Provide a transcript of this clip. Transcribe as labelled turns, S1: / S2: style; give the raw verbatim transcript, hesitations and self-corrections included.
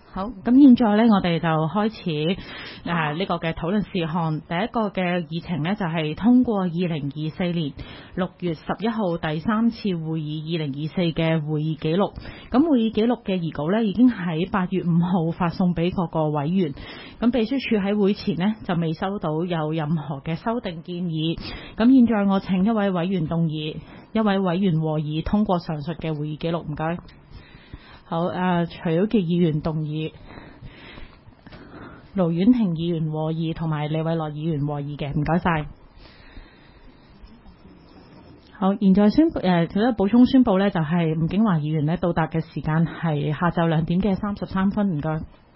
S1: 好，咁現在呢，我哋就開始誒呢、呃這個嘅討論事項。第一個嘅議程呢，就係、是、通過二零二四年六月十一號第三次會議二零二四嘅會議記錄。咁會議記錄嘅議稿呢，已經喺八月五號發送俾各個委員。咁秘書處喺會前呢，就未收到有任何嘅修訂建議。咁現在我請一位委員動議，一位委員和議通過上述嘅會議記錄。唔該。好，誒、呃，徐曉傑議員動議，盧婉婷議員和議，同埋李偉樂議員和議嘅，唔該晒。好，現在宣誒，佢咧補充宣佈呢，就係、是、吳景華議員呢到達嘅時間係下晝兩點嘅三十三分，唔該。